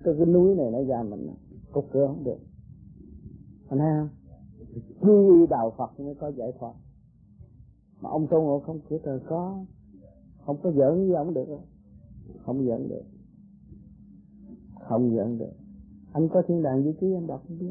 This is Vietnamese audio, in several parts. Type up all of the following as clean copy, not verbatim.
cái núi này nó giam mình, có cửa không được. Anh thấy không? Quy đạo Phật mới có giải thoát. Mà ông Tôn Ngộ Không cửa trời có, không có giỡn với ông được, không giỡn được, không giỡn được. Anh có thiên đàng vũ ký anh đọc không biết.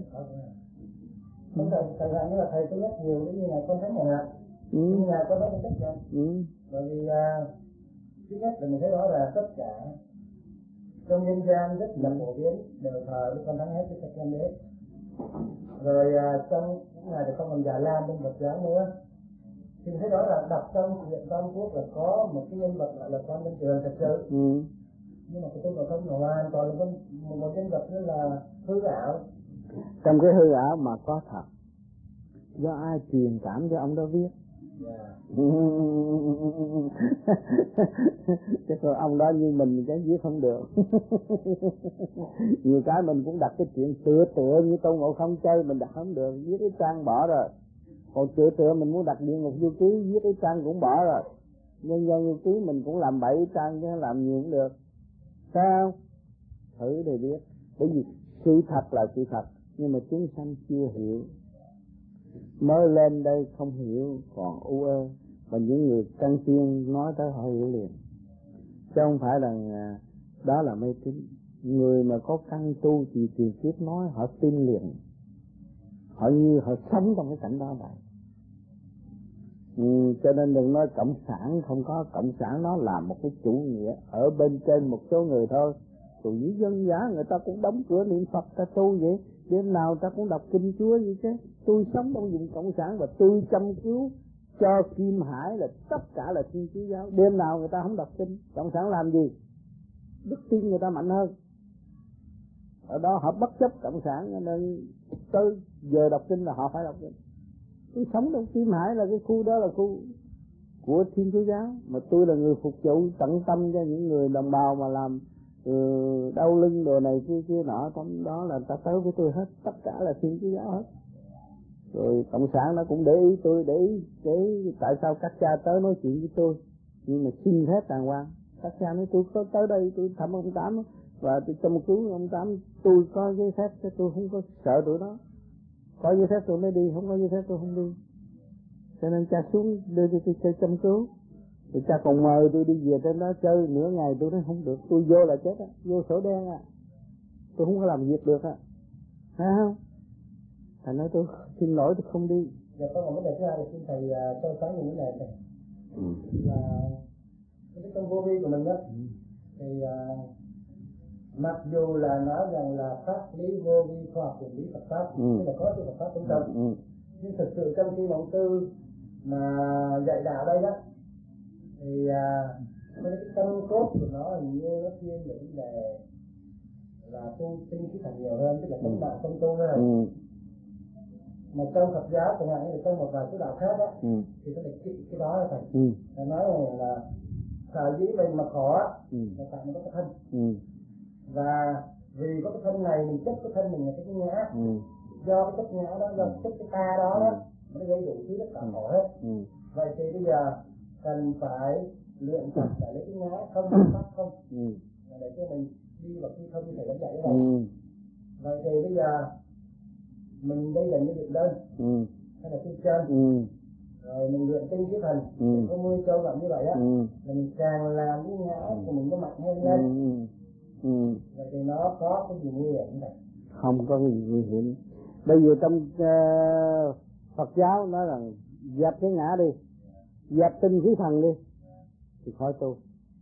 Thật ra như là thầy có nhắc nhiều cái như này con thấy này ạ. Nhưng mà con nói con thích rồi. Bởi vì thứ nhất là mình thấy rõ là tất cả trong nhân gian rất là phổ biến đều thờ với con thánh hết cái Phật Đế. Rồi trong những ngày thì không còn Già Lam bên Phật giáo nữa. Thì mình thấy rõ là đọc trong chuyện Tam Quốc là có một cái nhân vật gọi là Quan Minh Trường thật sự. Nhưng mà cái Tôn Ngộ Không là hoàn toàn là một nhân vật rất là hư ảo. Trong cái hư ảo mà có thật. Do ai truyền cảm cho ông đó viết. Chứ còn ông đó như mình cái viết không được. Nhiều cái mình cũng đặt cái chuyện tựa như Tôn Ngộ Không chơi mình đặt không được, viết cái trang bỏ rồi. Còn tựa mình muốn đặt Địa Ngục Du Ký viết cái trang cũng bỏ rồi. Nhân gian Du Ký mình cũng làm 7 trang chứ làm nhiều cũng được. Sao? Thử để biết. Bởi vì sự thật là sự thật, nhưng mà chúng sanh chưa hiểu. Mới lên đây không hiểu còn u ơ. Và những người căn tiên nói tới họ hiểu liền. Chứ không phải là đó là mê tín. Người mà có căn tu thì tiền kiếp nói họ tin liền. Họ như họ sống trong cái cảnh đó vậy. Cho nên đừng nói cộng sản không có. Cộng sản nó là một cái chủ nghĩa ở bên trên một số người thôi. Còn với dân giả người ta cũng đóng cửa niệm Phật ta tu vậy. Đêm nào ta cũng đọc kinh Chúa vậy chứ. Tôi sống trong vùng cộng sản và tôi chăm cứu cho Kim Hải là tất cả là Thiên Chúa giáo. Đêm nào người ta không đọc kinh. Cộng sản làm gì? Đức tin người ta mạnh hơn. Ở đó họ bất chấp cộng sản nên tới giờ đọc kinh là họ phải đọc kinh. Tôi sống trong Kim Hải là cái khu đó là khu của Thiên Chúa giáo. Mà tôi là người phục vụ tận tâm cho những người đồng bào mà làm đau lưng đồ này kia nọ. Trong đó là ta tới với tôi hết. Tất cả là Thiên Chúa giáo hết. Rồi cộng sản nó cũng để ý tôi, để ý tại sao các cha tới nói chuyện với tôi. Nhưng mà xin hết đàng hoàng. Các cha nói tôi có tới đây tôi thăm ông Tám và tôi chăm cứu ông Tám, tôi có giấy phép chứ tôi không có sợ tụi đó. Có giấy phép tôi mới đi, không có giấy phép tôi không đi. Cho nên cha xuống đưa tôi chơi chăm cứu. Rồi cha còn mời tôi đi về trên đó chơi nửa ngày, tôi nói không được, tôi vô là chết á, vô sổ đen á. Tôi không có làm việc được á. Thấy không? Thành nói tôi xin lỗi tôi không đi. Dạ có một vấn đề thứ hai thì xin thầy cho sáng những cái này thầy. Là cái trong vô vi của mình đó thì mặc dù là nói rằng là pháp lý vô vi khoa học lý Phật pháp, tức là có sự Phật pháp trong tâm, nhưng thực sự trong khi bọn tư mà dạy đạo đây đó thì cái tâm cốt của nó hình như nó thiên về vấn đề là tu tinh khí thần nhiều hơn, tức là tâm đạo tâm tu hơn. Mà trong Phật giáo chẳng hạn như trong một vài cái đạo khác á thì nó lại kỵ cái đó là thầy. Nó nói là sở dĩ mình mà khổ là tại mình có cái thân. Và vì có cái thân này mình chấp cái thân mình là cái ngã. Do cái chấp ngã đó, do chấp cái ta đó nó gây đủ thứ tất cả khổ hết. Vậy thì bây giờ cần phải luyện tập để lấy cái ngã không pháp không để cho mình đi vào khi không như thầy đã dạy vậy. Vậy thì bây giờ mình đây là như luyện đơn hay là tinh chân rồi mình luyện tinh khí thần có 10 câu làm như vậy á là mình càng làm cái ngã của mình nó mạnh hơn lên. Vậy thì nó có cái gì nguy hiểm không thầy? Không có gì nguy hiểm. Bây giờ trong Phật giáo nói rằng dẹp cái ngã đi, dẹp tinh khí thần đi thì khỏi tu.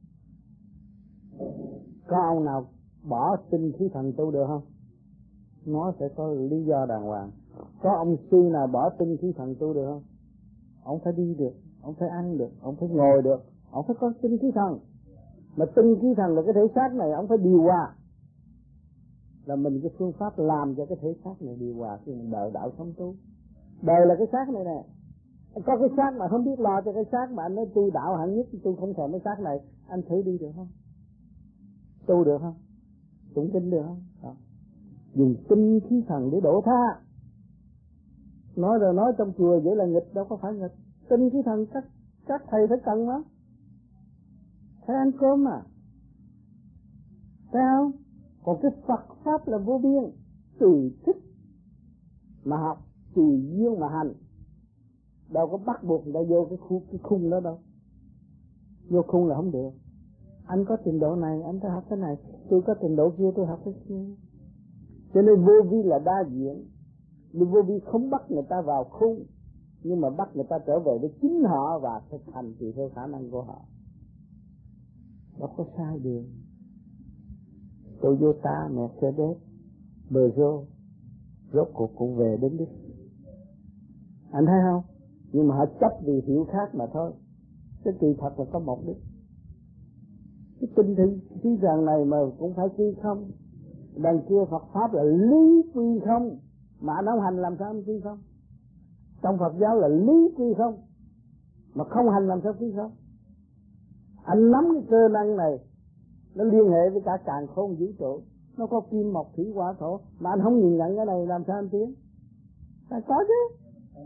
Có ông nào bỏ tinh khí thần tu được không? Nó sẽ có lý do đàng hoàng. Có ông sư nào bỏ tinh khí thần tu được không? Ông phải đi được, ông phải ăn được, ông phải ngồi được, ông phải có tinh khí thần. Mà tinh khí thần là cái thể xác này ông phải điều hòa. Là mình cái phương pháp làm cho cái thể xác này điều hòa khi mình đời đạo sống tu. Đời là cái xác này nè. Có cái xác mà không biết lo cho cái xác mà anh nói tôi đạo hạng nhất, tôi không thèm cái xác này, anh thử đi được không? Tu được không? Tụng kinh được không? Không. Dùng tinh khí thần để đổ tha. Nói rồi nói trong chùa vậy là nghịch, đâu có phải nghịch. Tinh khí thần các thầy phải cần đó. Phải ăn cơm mà. Thấy không? Còn cái Phật pháp là vô biên, tùy thích mà học, tùy duyên mà hành. Đâu có bắt buộc người ta vô cái khung đó đâu. Vô khung là không được. Anh có trình độ này, anh phải học cái này. Tôi có trình độ kia, tôi học cái kia. Cho nên vô vi là đa diện. Nhưng vô vi không bắt người ta vào khung, nhưng mà bắt người ta trở về với chính họ và thực hành tùy theo khả năng của họ. Đâu có sai đường. Toyota, Mercedes, Peugeot, rốt cuộc cũng về đến đích. Anh thấy không? Nhưng mà họ chấp vì hiểu khác mà thôi. Cái kỳ thật là có một đích. Cái tinh thần khí rằng này mà cũng phải quy không. Đằng kia Phật pháp là lý quy không, mà anh không hành làm sao anh quy không? Trong Phật giáo là lý quy không, mà không hành làm sao quy không? Anh nắm cái cơ năng này, nó liên hệ với cả càn khôn vũ trụ, nó có kim mộc thủy hỏa thổ, mà anh không nhìn nhận cái này làm sao anh tiến? Phải có chứ.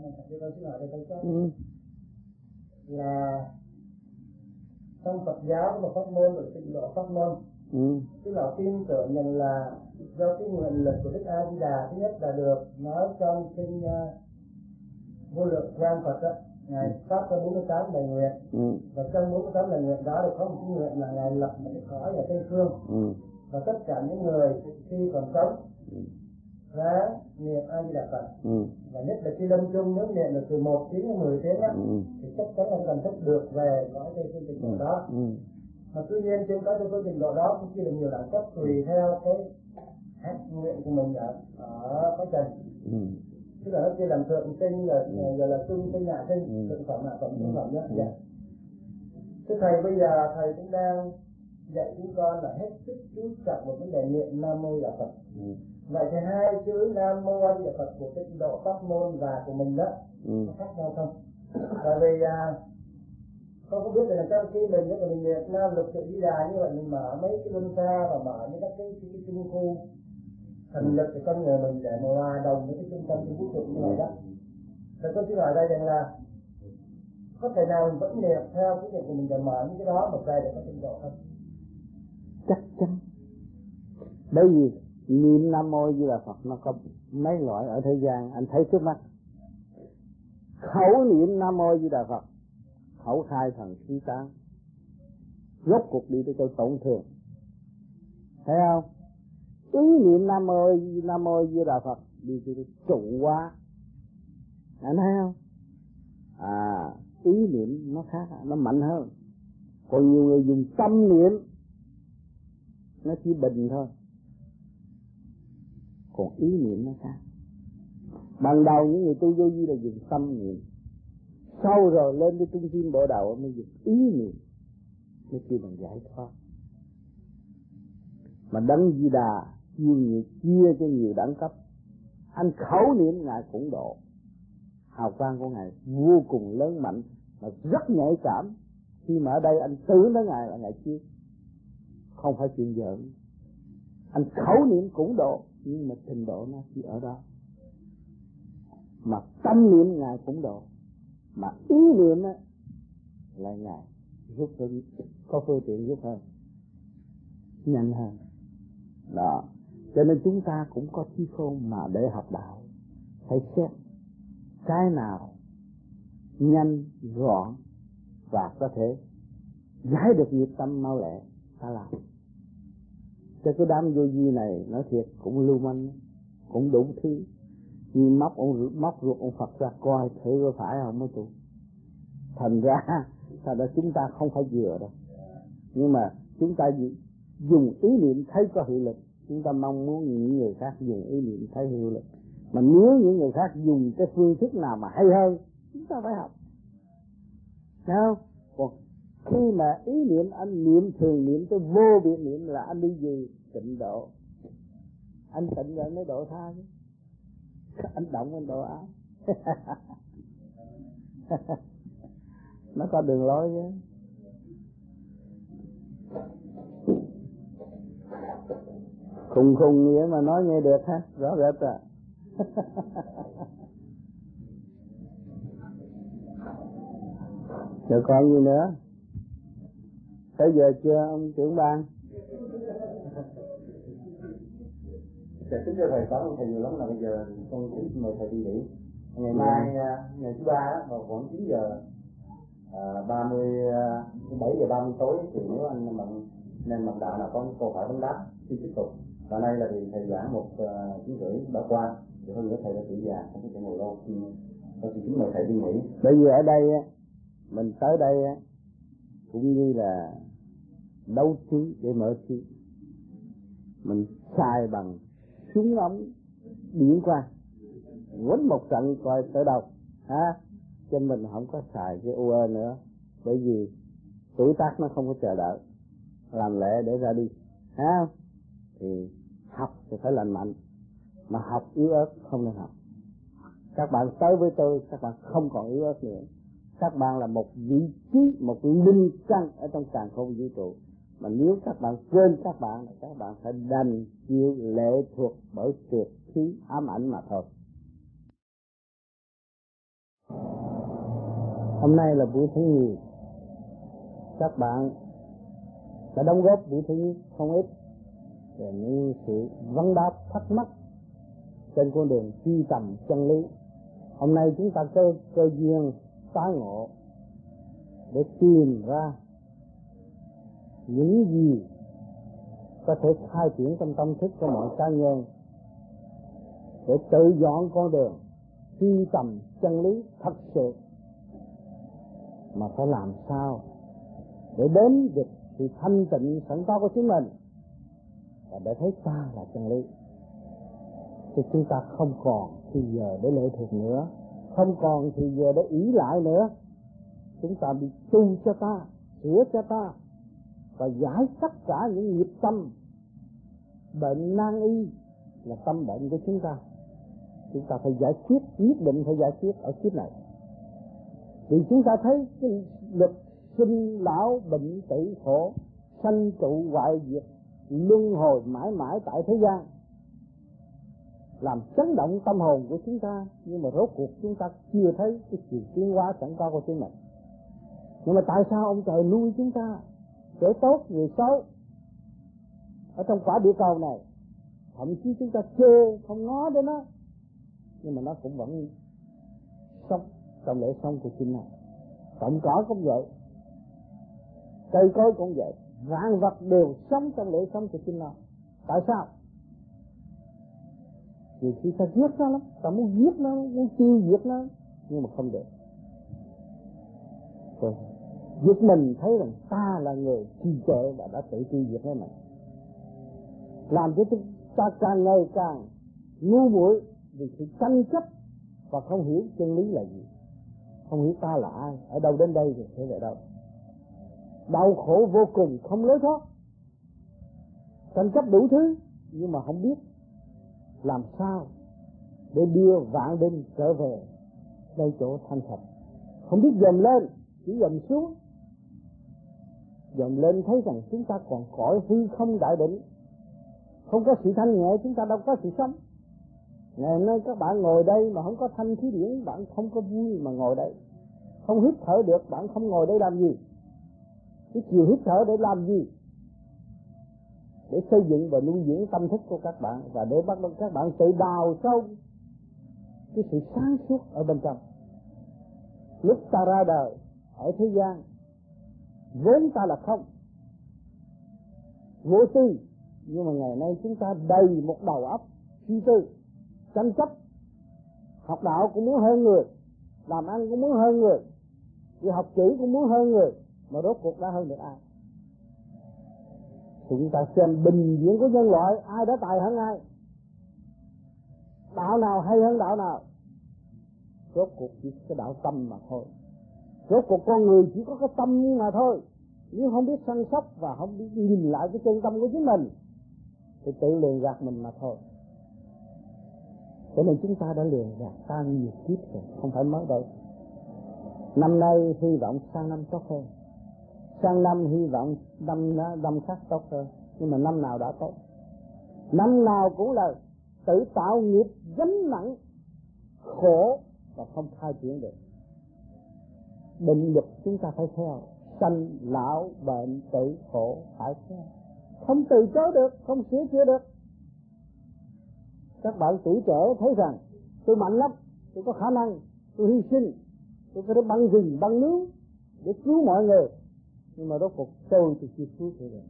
Là trong Phật giáo có một pháp môn là tịnh độ pháp môn. Tức là tin tưởng rằng là do cái nguyện lực của Đức A Di Đà, thứ nhất là được nói trong kinh Vô Lượng Quang Phật đó, ngài phát ra 48 lời nguyện. Và trong 48 lời nguyện đó được có một cái nguyện là ngài lập một cái cõi ở Tây Phương. Và tất cả những người khi còn sống ráng niệm A Di Đà Phật. Và nhất là khi lâm chung nếu niệm được từ 1 tiếng đến 10 tiếng á, thì chắc chắn là cần thức được về cõi Tây Phương tịnh độ đó. Mà tuy nhiên trên cõi Tây Phương tịnh độ đó cũng chia được nhiều đẳng cấp tùy theo cái hạnh nguyện của mình ở cõi trần. Tức là nó chia làm thượng sinh, giờ là trung sinh, hạ sinh, thượng phẩm, hạ phẩm, trung phẩm đó. Thế thầy bây giờ thầy cũng đang dạy chúng con là hết sức chú trọng một vấn đề niệm Nam Mô Đà Phật. Vậy thì hai chữ Nam Mô A Di Đà Phật của tịnh độ pháp môn và của mình đó có khác nhau không? Bởi vì con không biết là trong khi mình niệm Nam Lục Tự Di Đà như vậy, mình mở mấy cái luân xa và mở những các cái trung khu thần lực của con người mình để mà hòa đồng với cái trung tâm của vũ trụ như vậy đó. Rồi con xin hỏi đây rằng là có thể nào mình vẫn niệm theo cái niệm của mình để mở những cái đó một ngày để có tịnh độ không? Chắc chắn. Bởi vì niệm Nam Mô Di Đà Phật nó có mấy loại ở thế gian anh thấy trước mắt. Khẩu niệm Nam Mô Di Đà Phật, khẩu khai thần khí tán, rốt cuộc đi tới chỗ tổn thương, thấy không? Ý niệm Nam Mô Di Đà Phật đi tới trụ hóa, anh thấy không? Ý niệm nó khác, nó mạnh hơn. Còn nhiều người dùng tâm niệm, nó chỉ bình thôi. Còn ý niệm nó khác. Ban đầu những người tu vô vi là dùng tâm niệm, sau rồi lên tới trung tâm bộ đầu mới dùng ý niệm, mới kêu bằng giải thoát. Mà Đấng Di Đà chia cho nhiều đẳng cấp. Anh khẩu niệm ngài cũng độ, hào quang của ngài vô cùng lớn mạnh mà rất nhạy cảm. Khi mà ở đây anh tưởng tới ngài là ngài chia, không phải chuyện giỡn. Anh khẩu niệm cũng độ, nhưng mà trình độ nó chỉ ở đó. Mà tâm niệm ngài cũng độ, mà ý niệm á là ngài giúp hơn, có phương tiện giúp hơn, nhanh hơn đó. Cho nên chúng ta cũng có trí khôn mà để học đạo phải xét cái nào nhanh gọn và có thể giải được nghiệp tâm mau lẹ ta làm. Cho cái đám vô vi này nói thiệt cũng lưu manh, cũng đủ thứ, nhưng móc ruột ông Phật ra coi thử có phải không mấy tụi. Thành ra chúng ta không phải vừa đâu, nhưng mà chúng ta dùng ý niệm thấy có hiệu lực, chúng ta mong muốn những người khác dùng ý niệm thấy hiệu lực. Mà nếu những người khác dùng cái phương thức nào mà hay hơn, chúng ta phải học. Thấy không? Còn khi mà ý niệm anh niệm thường niệm tới vô biệt niệm là anh đi gì? Tịnh độ. Anh tịnh rồi mới độ tha chứ. Anh động anh độ áo. Nó có đường lối chứ. Khùng nghĩa mà nói nghe được ha, rõ rệt à. Rồi còn gì nữa? Tới giờ chưa ông trưởng ban? Dạ, kính thưa thầy, cảm ơn thầy nhiều lắm. Là bây giờ con kính mời thầy đi nghỉ. Ngày mai, ngày thứ ba vào khoảng 9 giờ 7 giờ 30 tối thì nếu anh nên bằng đạo nào có câu hỏi vấn đáp xin tiếp tục. Và nay là thì thầy giảng 1:30 đã qua, thì hơn nữa thầy đã tuổi già không thể ngồi lâu. Tôi xin kính mời thầy đi nghỉ. Bây giờ ở đây mình tới đây cũng như là đấu trí để mở trí, mình xài bằng súng ống biển qua quấn một trận coi tới đâu ha, cho mình không có xài cái UE nữa, bởi vì tuổi tác nó không có chờ đợi, làm lẽ để ra đi ha. Thì học thì phải lành mạnh, mà học yếu ớt không nên học. Các bạn tới với tôi, các bạn không còn yếu ớt nữa. Các bạn là một vị trí, một linh căn ở trong càn khôn vũ trụ. Mà nếu các bạn quên các bạn phải đành chịu lệ thuộc bởi trượt khí ám ảnh mà thôi. Hôm nay là buổi thứ nhì, các bạn đã đóng góp buổi thứ nhất không ít về những sự vấn đáp thắc mắc trên con đường truy tầm chân lý. Hôm nay chúng ta có cơ duyên tái ngộ để tìm ra những gì có thể khai triển trong tâm thức của mọi cá nhân để tự dọn con đường truy tầm chân lý thật sự. Mà phải làm sao để đến được sự thanh tịnh sẵn có của chính mình và để thấy ta là chân lý, thì chúng ta không còn thì giờ để lệ thuộc nữa, không còn thì giờ để ý lại nữa. Chúng ta bị tu cho ta, sửa cho ta và giải tất cả những nghiệp tâm bệnh nan y là tâm bệnh của chúng ta. Chúng ta phải giải quyết, nhất định phải giải quyết ở kiếp này. Vì chúng ta thấy cái luật sinh lão bệnh tử khổ, sanh trụ hoại diệt, luân hồi mãi mãi tại thế gian, làm chấn động tâm hồn của chúng ta. Nhưng mà rốt cuộc chúng ta chưa thấy cái sự tiến hóa sẵn có của chính mình. Nhưng mà tại sao ông trời nuôi chúng ta kẻ tốt người xấu ở trong quả địa cầu này? Thậm chí chúng ta chê không ngó đến nó, nhưng mà nó cũng vẫn sống trong lễ sống của chính nó. Cộng cỏ cũng vậy, cây cối cũng vậy, vạn vật đều sống trong lễ sống của chính nó. Tại sao? Vì khi ta giết nó lắm, ta muốn giết nó, muốn tiêu diệt nó, nhưng mà không được. Rồi giết mình thấy rằng ta là người trì trệ và đã tự tiêu diệt mình, làm cho chúng ta càng ngày càng ngu muội vì sự tranh chấp và không hiểu chân lý là gì, không hiểu ta là ai, ở đâu đến đây thì sẽ về đâu. Đau khổ vô cùng, không lối thoát, tranh chấp đủ thứ, nhưng mà không biết làm sao để đưa vạn đinh trở về đây chỗ thanh thật. Không biết dòm lên, chỉ dòm xuống. Dòm lên thấy rằng chúng ta còn cõi hư không đại định, không có sự thanh nhẹ, chúng ta đâu có sự sống. Ngày hôm nay các bạn ngồi đây mà không có thanh khí điển, bạn không có vui mà ngồi đây. Không hít thở được, bạn không ngồi đây làm gì? Cái chiều hít thở để làm gì? Để xây dựng và nuôi dưỡng tâm thức của các bạn, và để bắt đầu các bạn tự đào sâu cái sự sáng suốt ở bên trong. Lúc ta ra đời ở thế gian, vốn ta là không, vô tư, nhưng mà ngày nay chúng ta đầy một đầu óc suy tư, tranh chấp, học đạo cũng muốn hơn người, làm ăn cũng muốn hơn người, đi học chữ cũng muốn hơn người, mà rốt cuộc đã hơn được ai? Chúng ta xem bình diện của nhân loại, ai đã tài hơn ai? Đạo nào hay hơn đạo nào? Rốt cuộc chỉ cái đạo tâm mà thôi. Rốt cuộc con người chỉ có cái tâm mà thôi. Nếu không biết săn sóc và không biết nhìn lại cái chân tâm của chính mình thì tự lường gạt mình mà thôi. Cho nên chúng ta đã lường gạt ta nhiều kiếp rồi, không phải mới đây. Năm nay hy vọng sang năm tốt hơn, sang năm hy vọng năm khác tốt hơn. Nhưng mà năm nào đã tốt? Năm nào cũng là tự tạo nghiệp gánh nặng khổ và không khai triển được. Định luật chúng ta phải theo, sanh lão bệnh tử khổ phải theo, không từ chối được, không sửa chữa được. Các bạn tuổi trẻ thấy rằng tôi mạnh lắm, tôi có khả năng, tôi hy sinh, tôi có thể băng rừng băng núi để cứu mọi người. Nhưng mà rốt cuộc tôi thì chưa cứu được.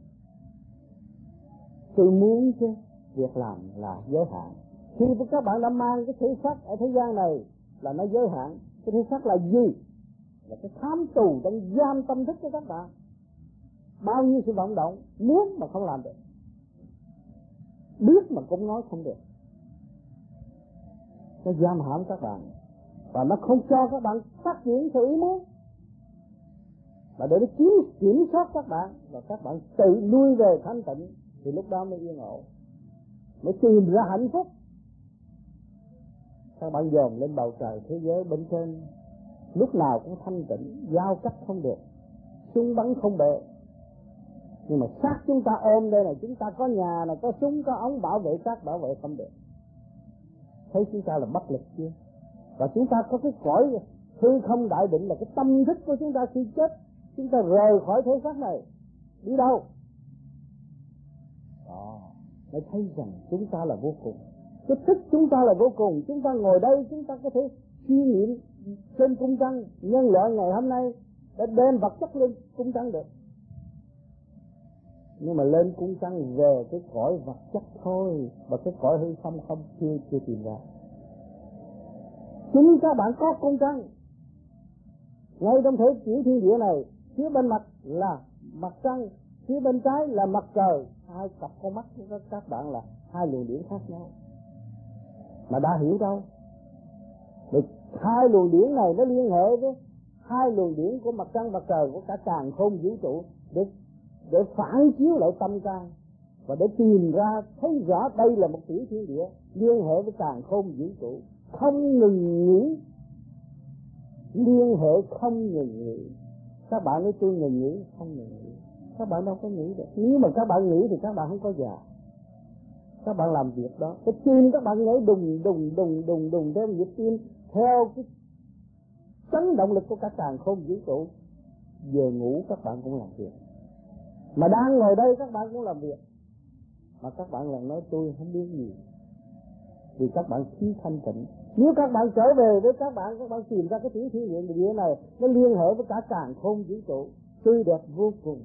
Tôi muốn chứ, việc làm là giới hạn. Khi các bạn đã mang cái thể xác ở thế gian này là nó giới hạn. Cái thể xác là gì? Là cái thám tù đang giam tâm thức của các bạn. Bao nhiêu sự vọng động, muốn mà không làm được, biết mà cũng nói không được. Nó giam hãm các bạn, và nó không cho các bạn phát triển theo ý muốn, mà để nó kiểm soát các bạn, và các bạn tự lui về thanh tịnh, thì lúc đó mới yên ổn, mới tìm ra hạnh phúc. Các bạn dòm lên bầu trời thế giới bên trên, lúc nào cũng thanh tịnh, giao cắt không được, súng bắn không bệ. Nhưng mà xác chúng ta ôm đây này, chúng ta có nhà này, có súng, có ống bảo vệ xác, bảo vệ không được. Thấy chúng ta là bất lực chưa? Và chúng ta có cái cõi hư không đại định, là cái tâm thức của chúng ta khi chết, chúng ta rời khỏi thế xác này, đi đâu? Đó, mới thấy rằng chúng ta là vô cùng. Cái thức chúng ta là vô cùng. Chúng ta ngồi đây, chúng ta có thể suy nghiệm trên cung trăng. Nhân loại ngày hôm nay đã đem vật chất lên cung trăng được, nhưng mà lên cung trăng về cái cõi vật chất thôi, và cái cõi hư không không chưa tìm ra. Chính các bạn có cung trăng ngay trong thể tiểu thiên địa này. Phía bên mặt là mặt trăng, phía bên trái là mặt trời. Hai cặp con mắt của các bạn là hai luồng điển khác nhau, mà đã hiểu đâu. Vì hai luồng điển này nó liên hệ với hai luồng điển của mặt trăng mặt trời, của cả càn khôn vũ trụ, để phản chiếu lại tâm can, và để tìm ra thấy rõ đây là một tiểu thiên địa liên hệ với càn khôn vũ trụ, không ngừng nghỉ, liên hệ không ngừng nghỉ. Các bạn nói tôi ngừng nghỉ, không ngừng nghỉ. Các bạn đâu có nghĩ được. Nếu mà các bạn nghĩ thì các bạn không có già. Các bạn làm việc đó, cái tim các bạn nhảy đùng đùng đùng đùng đùng theo nhịp tim, theo cái chấn động lực của cả càn khôn vũ trụ. Về ngủ các bạn cũng làm việc, mà đang ngồi đây các bạn cũng làm việc, mà các bạn lại nói tôi không biết gì, vì các bạn thiếu thanh tịnh. Nếu các bạn trở về với các bạn tìm ra cái tiểu thiên địa này, nó liên hệ với cả càn khôn vũ trụ, tươi đẹp vô cùng,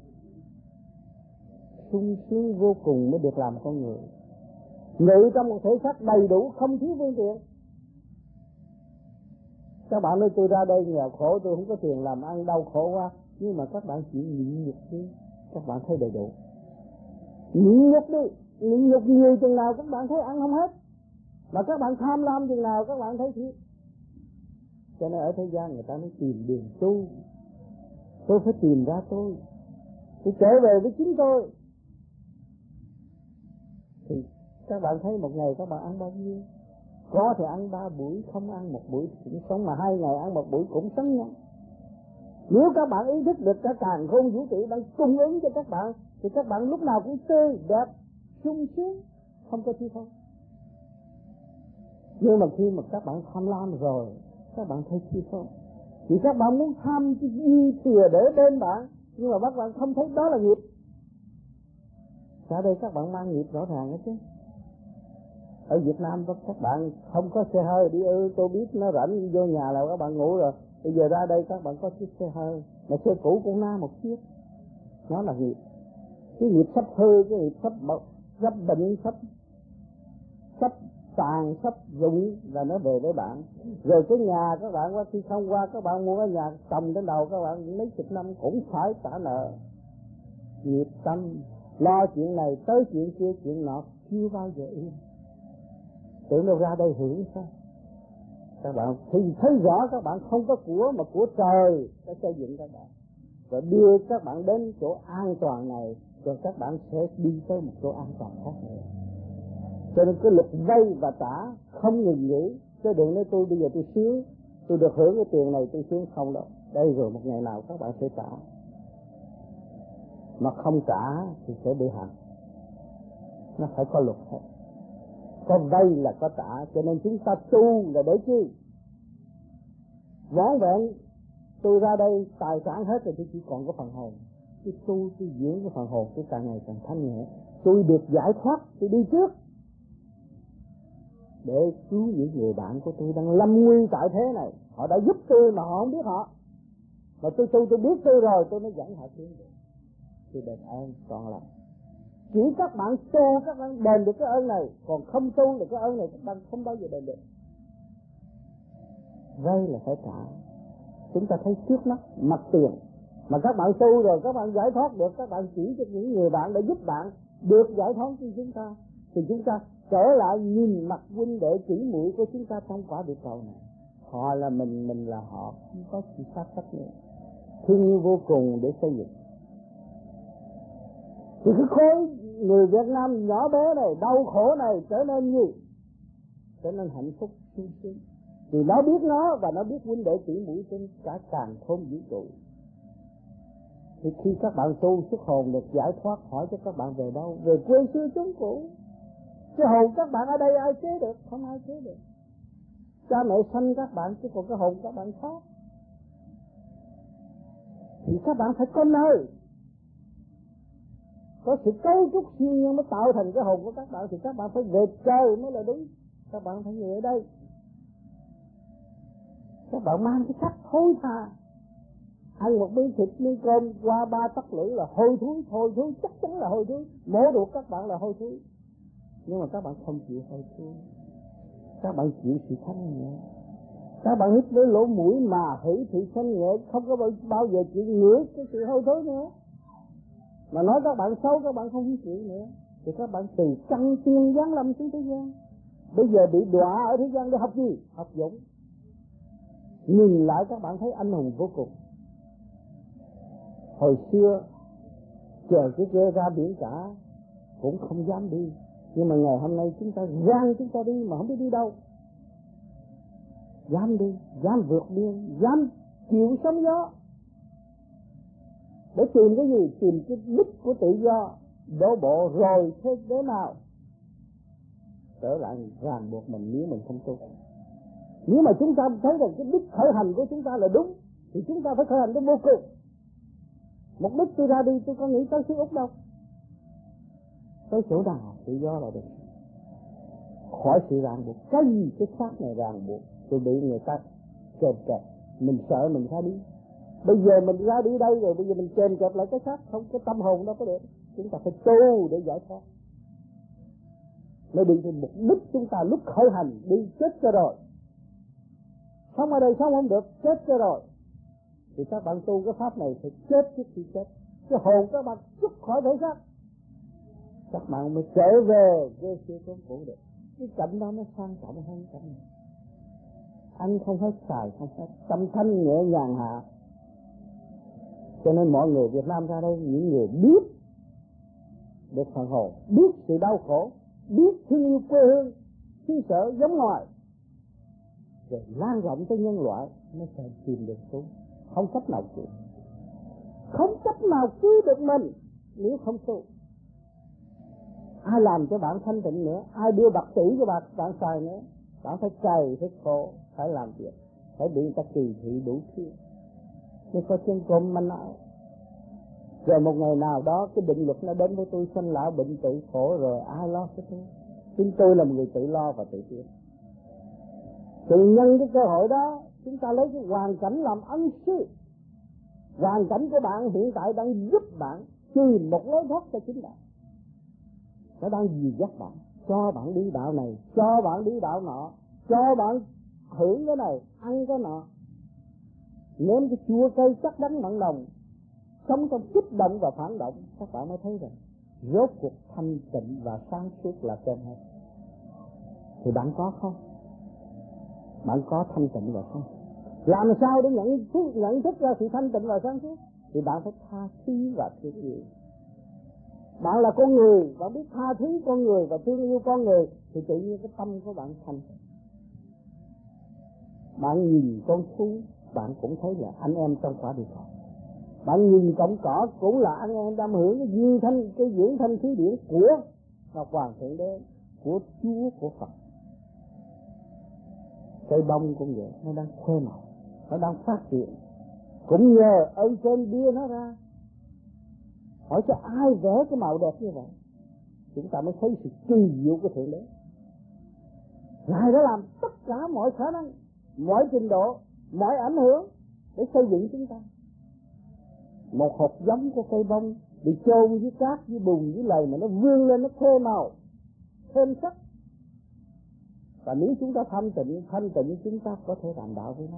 sung sướng vô cùng mới được làm con người. Ngự trong một thể xác đầy đủ, không thiếu phương tiện. Các bạn nói tôi ra đây nghèo khổ, tôi không có tiền làm ăn, đau khổ quá, nhưng mà các bạn chỉ nhịn nhục đi, các bạn thấy đầy đủ. Nhịn nhục đi, nhịn nhục nhiều chừng nào các bạn thấy ăn không hết, mà các bạn tham lam chừng nào các bạn thấy thiếu. Cho nên ở thế gian người ta mới tìm đường tu. Tôi phải tìm ra tôi trở về với chính tôi. Thì các bạn thấy một ngày các bạn ăn bao nhiêu? Có thì ăn 3 buổi, không ăn một buổi cũng sống, mà 2 ngày ăn một buổi cũng sống nha. Nếu các bạn ý thức được cả càn khôn vũ trụ đang cung ứng cho các bạn, thì các bạn lúc nào cũng tươi đẹp, sung sướng, không có thiếu không. Nhưng mà khi mà các bạn tham lam rồi, các bạn thấy thiếu không. Thì các bạn muốn tham cái dư thừa để bên bạn, nhưng mà các bạn không thấy đó là nghiệp. Ở đây các bạn mang nghiệp rõ ràng hết chứ. Ở Việt Nam các bạn không có xe hơi đi, tôi biết nó rảnh vô nhà là các bạn ngủ rồi. Bây giờ ra đây các bạn có chiếc xe hơi, mà xe cũ cũng na một chiếc. Nó là nghiệp. Cái nghiệp sắp hư, cái nghiệp sắp bệnh, sắp tàn, sắp rụng là nó về với bạn. Rồi cái nhà các bạn qua khi không qua, các bạn mua cái nhà trồng đến đầu các bạn mấy chục năm cũng phải trả nợ. Nghiệp tâm, lo chuyện này tới chuyện kia, chuyện nọ, chưa bao giờ yên. Tưởng đâu ra đây hưởng sao? Các bạn thì thấy rõ các bạn không có của, mà của trời đã xây dựng các bạn, và đưa các bạn đến chỗ an toàn này, rồi các bạn sẽ đi tới một chỗ an toàn khác nữa. Cho nên cái luật vay và trả không ngừng nghỉ. Chứ đừng nói tôi bây giờ tôi sướng, tôi được hưởng cái tiền này tôi sướng, không đâu. Đây rồi một ngày nào các bạn sẽ trả, mà không trả thì sẽ bị hành. Nó phải có luật hết. Có vay là có trả. Cho nên chúng ta tu là để chi? Vỏn vẹn tôi ra đây tài sản hết rồi, tôi chỉ còn có phần hồn. Tôi tu, tôi dưỡng cái phần hồn tôi càng ngày càng thanh nhẹ. Tôi được giải thoát, tôi đi trước. để cứu những người bạn của tôi đang lâm nguy tại thế này. Họ đã giúp tôi mà họ không biết họ. Mà tôi biết tôi rồi, tôi mới dẫn họ tiến được. Tôi đền ơn trọn lòng. Chỉ các bạn tu, các bạn đền được cái ơn này. Còn không tu được cái ơn này, các bạn không bao giờ đền được. Vay là phải trả. Chúng ta thấy trước mắt mặt tiền. Mà các bạn tu rồi, các bạn giải thoát được, các bạn chỉ cho những người bạn đã giúp bạn được giải thoát cho chúng ta. Thì chúng ta trở lại nhìn mặt huynh đệ tỷ muội của chúng ta trong quả địa cầu này. Họ là mình là họ, không có sự khác cách nữa. Thương yêu vô cùng để xây dựng. Thì cái khối người Việt Nam nhỏ bé này, đau khổ này trở nên gì? Trở nên hạnh phúc sung sướng. Vì nó biết nó và nó biết huynh đệ tỷ muội trên cả càn khôn vũ trụ. Thì khi các bạn tu xuất hồn được giải thoát, hỏi cho các bạn về đâu? Về quê xưa chốn cũ. Cái hồn các bạn ở đây ai chế được? Không ai chế được. Cha mẹ sanh các bạn chứ còn cái hồn các bạn khác. Thì các bạn phải có nơi, có sự cấu trúc siêu nhiên mới tạo thành cái hồn của các bạn. Thì các bạn phải về trời mới là đúng. Các bạn phải người ở đây. Các bạn mang cái sắc hối tha, ăn một miếng thịt miếng cơm qua 3 tấc lưỡi là hôi thối, chắc chắn là hôi thối. Mổ ruột các bạn là hôi thối. Nhưng mà các bạn không chịu hôi thối. Các bạn chịu sự thanh nhẹ. Các bạn hít với lỗ mũi mà hữu sự thanh nhẹ, không có bao giờ chịu ngửi cái sự hôi thối nữa. Mà nói các bạn xấu, các bạn không chịu nữa. Thì các bạn từ căn tiên giáng lâm xuống thế gian. Bây giờ bị đọa ở thế gian để học gì? Học dũng. Nhìn lại các bạn thấy anh hùng vô cùng. Hồi xưa chờ cái kia ra biển cả cũng không dám đi. Nhưng mà ngày hôm nay chúng ta rang chúng ta đi mà không biết đi đâu. Dám đi, dám vượt biên, dám chịu sóng gió. Để tìm cái gì? Tìm cái đích của tự do. Đổ bộ rồi thế thế nào? Trở lại ràng buộc mình nếu mình không tu. Nếu mà chúng ta thấy rằng cái đích khởi hành của chúng ta là đúng, thì chúng ta phải khởi hành đến vô cùng. Mục đích tôi ra đi tôi có nghĩ tới xứ Úc đâu. Tới chỗ nào tự do là được. Khỏi sự ràng buộc. Cái gì cái xác này ràng buộc. Tôi bị người ta kẹp kẹp. Mình sợ mình ra đi. Bây giờ mình ra đi đây rồi, bây giờ mình kèm kẹp lại cái xác, không, cái tâm hồn đâu có được. Chúng ta phải tu để giải thoát. Mới đi đến mục đích chúng ta lúc khởi hành đi chết cho rồi. Sống ở đây sống không được, chết cho rồi. Thì các bạn tu cái pháp này phải chết trước khi chết. Cái hồn các bạn xuất khỏi thể xác. Các bạn mới trở về quê xưa chốn cũ được. Cái cảnh đó nó sang trọng hơn cảnh này. Anh không hết xài, không hết. Tâm thanh nhẹ nhàng hạ. Cho nên mọi người Việt Nam ra đây, những người biết được phần hồn, biết sự đau khổ, biết thương yêu quê hương, xứ sở giống ngoài, rồi lan rộng tới nhân loại, nó sẽ tìm được tu. Không cách nào cứu. Không cách nào cứu được mình nếu không tu. Ai làm cho bạn thanh tịnh nữa, ai đưa bạc tỷ cho bạn xài nữa. Bạn phải cày, phải khổ, phải làm việc, phải bị người ta kỳ thị đủ thứ. Nhưng có chân cơm manh áo. Rồi một ngày nào đó cái định luật nó đến với tôi, sanh lão bệnh tử khổ, rồi ai lo cho tôi? Chính tôi là một người tự lo và tự tiến. Tự nhân cái cơ hội đó, chúng ta lấy cái hoàn cảnh làm ân sư. Hoàn cảnh của bạn hiện tại đang giúp bạn tìm một lối thoát cho chính bạn. Nó đang dìu dắt bạn, cho bạn đi đạo này, cho bạn đi đạo nọ, cho bạn hưởng cái này, ăn cái nọ. Nếm cái chua cây chắc đắng mặn nồng, sống trong kích động và phản động, các bạn mới thấy rằng rốt cuộc thanh tịnh và sáng suốt là trên hết. Thì bạn có không? Bạn có thanh tịnh và sáng suốt. Làm sao để nhận thức ra sự thanh tịnh và sáng suốt? Thì bạn phải tha thứ và thương yêu. Bạn là con người, bạn biết tha thứ con người và thương yêu con người, thì tự nhiên cái tâm của bạn thanh tịnh. Bạn nhìn con thú, bạn cũng thấy là anh em trong quả địa cầu. Bạn nhìn cọng cỏ cũng là anh em đang hưởng cái duyên thanh, cái dưỡng thanh khí điển của Ngọc Hoàng Thượng Đế, của Chúa, của Phật. Cây bông cũng vậy, nó đang khoe màu, nó đang phát triển. Cũng nhờ ơn trên bia nó ra. Hỏi cho ai vẽ cái màu đẹp như vậy? Chúng ta mới thấy sự kỳ diệu của Thượng Đế. Ngài đã làm tất cả mọi khả năng, mọi trình độ, mọi ảnh hưởng để xây dựng chúng ta. Một hột giống của cây bông bị chôn với cát, với bùn, với lầy mà nó vươn lên, nó khô màu, thêm sắc. Và nếu chúng ta thanh tịnh chúng ta có thể làm đạo với nó.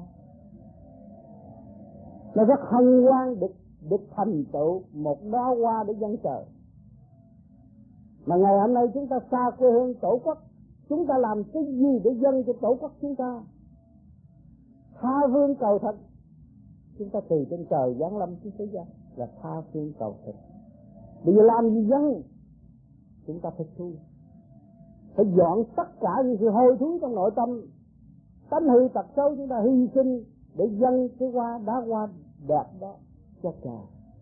Nó rất hân hoan được thành tựu một đóa hoa để dâng trời. Mà ngày hôm nay chúng ta xa quê hương tổ quốc, chúng ta làm cái gì để dâng cho tổ quốc chúng ta? Tha phương cầu thực. Chúng ta từ trên trời giáng lâm xuống thế gian là tha phương cầu thực. Bây giờ làm gì dâng? Chúng ta phải tu, phải dọn tất cả những sự hôi thối trong nội tâm, tánh hư tật xấu chúng ta hy sinh để dâng cái hoa, đá hoa đẹp đó cho trời.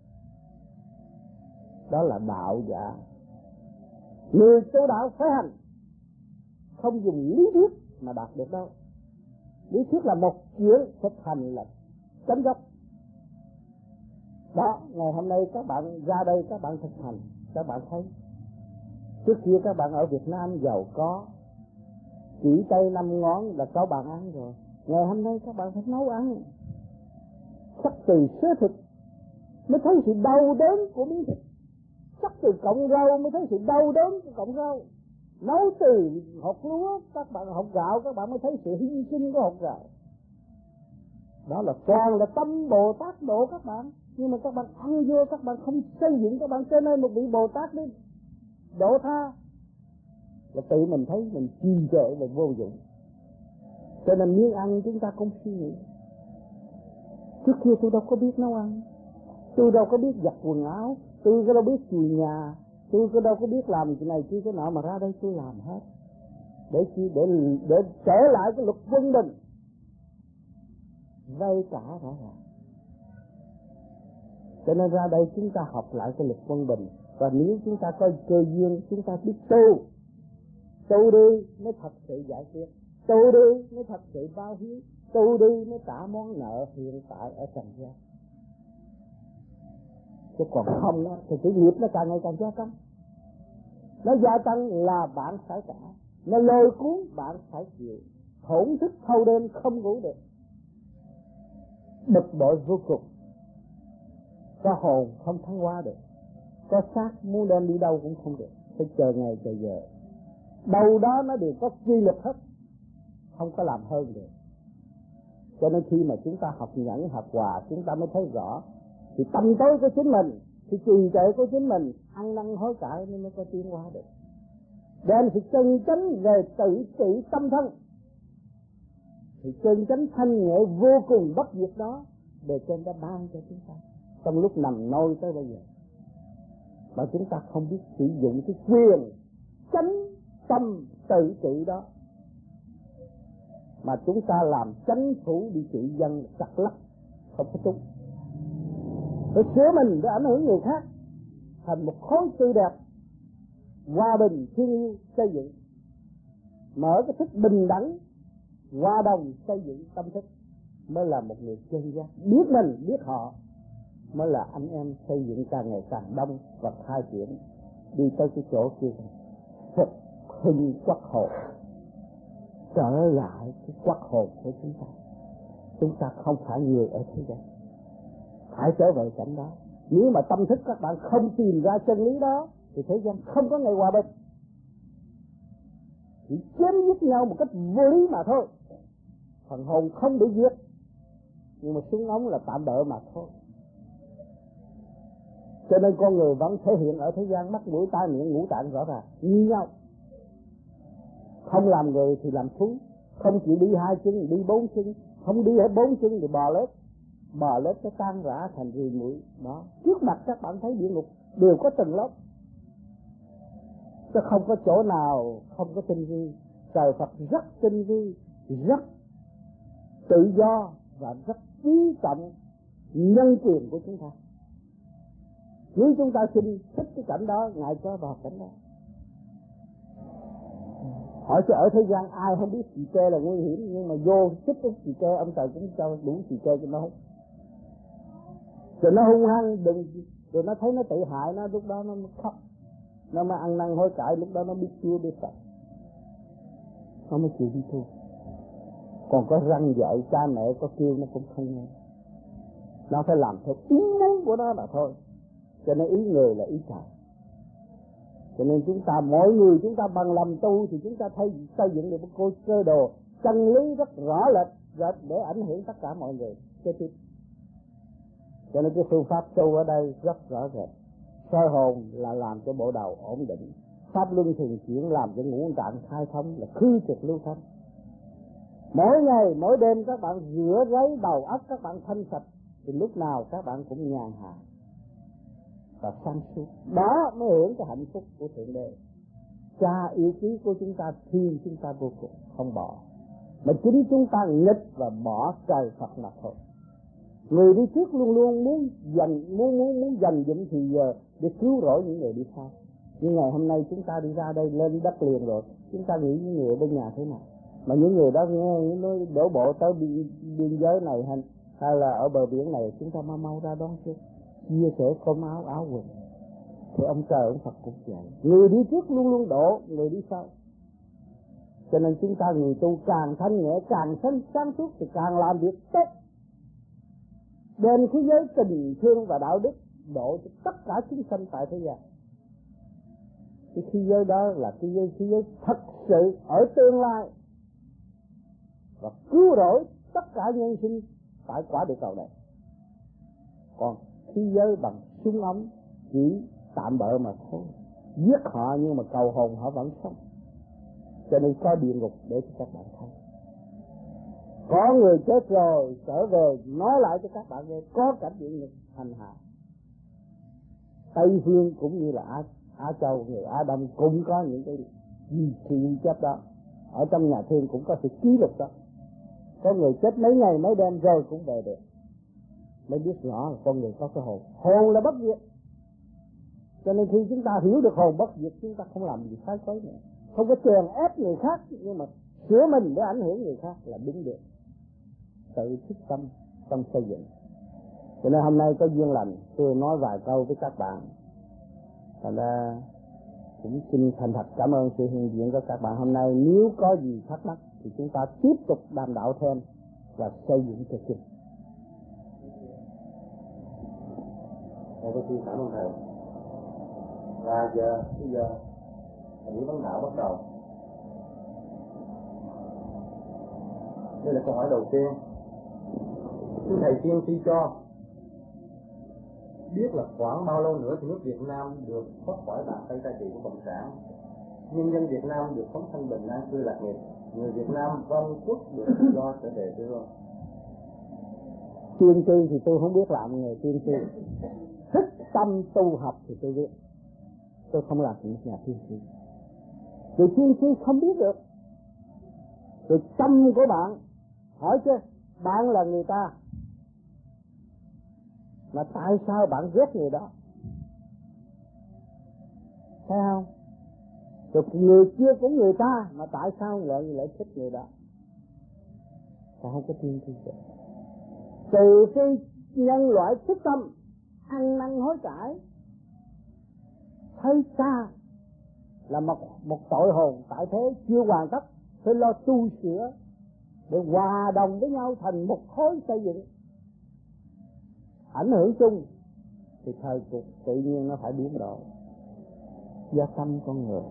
Đó là đạo giả. Người tu đạo phải hành, không dùng lý thuyết mà đạt được đâu. Lý thuyết là một chuyện, thực hành là chánh gốc. Đó, ngày hôm nay các bạn ra đây các bạn thực hành, các bạn thấy. Trước kia các bạn ở Việt Nam giàu có, chỉ tay 5 ngón là có bạn ăn rồi. Ngày hôm nay các bạn phải nấu ăn, sắc từ sớ thịt mới thấy sự đau đớn của miếng thịt, sắc từ cọng rau mới thấy sự đau đớn của cọng rau, nấu từ hột lúa, các bạn hột gạo các bạn mới thấy sự hy sinh của hột gạo. Đó là toàn là tâm Bồ Tát độ các bạn. Nhưng mà các bạn ăn vô, các bạn không xây dựng các bạn trở nên một vị Bồ Tát đi độ tha, là tự mình thấy mình trì trệ và vô dụng. Cho nên miếng ăn chúng ta không suy nghĩ. Trước kia tôi đâu có biết nấu ăn, tôi đâu có biết giặt quần áo, tôi đâu biết chùi nhà, tôi đâu có biết làm cái này kia cái nọ, mà ra đây tôi làm hết. Để chi? Để trở lại cái luật quân bình, vay trả rõ ràng. Cho nên ra đây chúng ta học lại cái luật quân bình. Và nếu chúng ta có cơ duyên, chúng ta biết tu đi mới thật sự giải quyết, tu đi mới thật sự báo hiếu, tu đi mới trả món nợ hiện tại ở trần gian. Chứ còn không đó, thì cái nghiệp nó càng ngày càng gia tăng. Nó gia tăng là bạn phải trả, nó lôi cuốn bạn phải chịu, thổn thức thâu đêm không ngủ được, bực bội vô cùng. Có hồn không thăng hoa được, có xác muốn đem đi đâu cũng không được, phải chờ ngày chờ giờ. Đâu đó nó đều có quy luật hết, không có làm hơn được. Cho nên khi mà chúng ta học nhẫn học hòa, chúng ta mới thấy rõ thì tâm tối của chính mình, thì trì trệ của chính mình, ăn năn hối cải nên mới có tiến hóa được. Đem sự chân chánh về tự trị tâm thân, thì chân chánh thanh nhẹ vô cùng bất diệt đó để trên đã ban cho chúng ta trong lúc nằm nôi tới bây giờ. Mà chúng ta không biết sử dụng cái quyền chánh tâm tự trị đó, mà chúng ta làm chánh thủ đi trị dân chặt lắc, không có đúng. Để sửa mình, để ảnh hưởng người khác thành một khối tươi đẹp, hòa bình, thương yêu, xây dựng. Mở cái thức bình đẳng, hòa đồng, xây dựng tâm thức mới là một người chân giác. Biết mình, biết họ mới là anh em xây dựng càng ngày càng đông và khai triển đi tới cái chỗ kia, phục hưng quốc hồn, trở lại cái quốc hồn của chúng ta. Chúng ta không phải người ở thế gian, phải trở về cảnh đó. Nếu mà tâm thức các bạn không tìm ra chân lý đó thì thế gian không có ngày hòa bình, chỉ chém giết nhau một cách vô lý mà thôi. Phần hồn không bị giết, nhưng mà súng ống là tạm bợ mà thôi. Cho nên con người vẫn thể hiện ở thế gian mắt mũi tai miệng ngũ tạng rõ ràng như nhau. Không làm người thì làm thú, không chịu đi 2 chân thì đi 4 chân, không đi hết 4 chân thì bò lết nó tan rã thành rì mũi. Đó, trước mặt các bạn thấy địa ngục đều có từng lớp, chứ không có chỗ nào không có tinh vi. Trời Phật rất tinh vi, rất tự do và rất quý trọng nhân quyền của chúng ta. Nếu chúng ta xin thích cái cảnh đó, ngài cho vào cảnh đó. Hỏi cho ở thế gian ai không biết xì ke là nguy hiểm, nhưng mà vô thích cái xì ke, ông trời cũng cho đủ xì ke cho nó hút. Rồi nó hung hăng, rồi nó thấy nó tự hại nó, lúc đó nó khóc, nó mới ăn năn hối cải, lúc đó nó biết chua biết sợ. nó mới chịu đi tu. Còn có răng dạy cha mẹ có kêu nó cũng không nghe, nó phải làm theo ý muốn của nó là thôi. Cho nên ý người là ý trời. Cho nên chúng ta, mỗi người chúng ta bằng lòng tu thì chúng ta thấy xây dựng được một cơ đồ chân lý rất rõ lệch để ảnh hưởng tất cả mọi người kế tiếp. Cho nên cái phương pháp tu ở đây rất rõ rệt. Soi hồn là làm cho bộ đầu ổn định, pháp luân thường chuyển làm cho ngũ tạng khai thông, là khư trực lưu thông. Mỗi ngày mỗi đêm các bạn rửa ráy đầu óc các bạn thanh sạch thì lúc nào các bạn cũng nhàn hạ và sáng suốt. Đó mới hưởng cái hạnh phúc của Thượng Đế. Cha yêu quý của chúng ta thương chúng ta vô cùng, không bỏ, mà chính chúng ta nghịch và bỏ trời Phật mà thôi. Người đi trước luôn luôn muốn dành dụm thì giờ để cứu rỗi những người đi sau. Nhưng ngày hôm nay chúng ta đi ra đây lên đất liền rồi, chúng ta nghĩ những người ở bên nhà thế nào? Mà những người đó nghe nói đổ bộ tới biên giới này hay là ở bờ biển này, chúng ta mau ra đón chứ, chia sẻ cơm áo quần. Thì ông trời ông Phật cũng vậy, người đi trước luôn luôn đổ người đi sau. Cho nên chúng ta người tu càng thanh nhẹ, càng sáng suốt thì càng làm việc tốt. Đến thế giới tình thương và đạo đức độ cho tất cả chúng sanh tại thế gian. Cái thế giới đó là thế giới thật sự ở tương lai và cứu rỗi tất cả nhân sinh tại quả địa cầu này. Còn thế giới bằng súng ống chỉ tạm bợ mà thôi, giết họ nhưng mà cầu hồn họ vẫn sống. Cho nên có địa ngục để cho các bạn thấy. Có người chết rồi trở về nói lại cho các bạn nghe, có cảnh địa ngục hành hạ. Tây phương cũng như là Á Châu, người Á Đông cũng có những cái ghi chép đó. Ở trong nhà thương cũng có sự ký lục đó. Có người chết mấy ngày mấy đêm rồi cũng về được. Mới biết rõ là con người có cái hồn. Hồn là bất diệt. Cho nên khi chúng ta hiểu được hồn bất diệt, chúng ta không làm gì sai quấy nữa. Không có chèn ép người khác, nhưng mà sửa mình để ảnh hưởng người khác là đúng được. Tự thức tâm trong xây dựng. Cho nên hôm nay có duyên lành, tôi nói vài câu với các bạn. Thành ra cũng xin thành thật cảm ơn sự hiện diện của các bạn hôm nay. Nếu có gì thắc mắc thì chúng ta tiếp tục đàm đạo thêm và xây dựng cho chung. Tôi xin cảm ơn thầy. Và bây giờ những vấn đạo bắt đầu. Đây là câu hỏi đầu tiên. Thưa thầy tiên tri cho biết là khoảng bao lâu nữa thì nước Việt Nam được thoát khỏi bàn tay cai trị của Cộng sản, nhân dân Việt Nam được sống thanh bình an cư lạc nghiệp, người Việt Nam vong quốc được tự do trở về quê hương. Tiên tri thì tôi không biết làm nghề tiên tri. Thích tâm tu học thì tôi biết. Tôi không làm những nhà tiên tri. Vì tiên tri không biết được. Vì tâm của bạn, hỏi chứ, bạn là người ta, mà tại sao bạn ghét người đó? Thấy không? Rồi người kia cũng người ta, mà tại sao lại thích người đó? Sao không có tiên tri được? Từ khi nhân loại thức tâm, ăn năn hối cải, thấy ta là một tội hồn tại thế chưa hoàn tất, phải lo tu sửa để hòa đồng với nhau thành một khối xây dựng ảnh hưởng chung, thì thời cuộc tự nhiên nó phải biến đổi do tâm con người.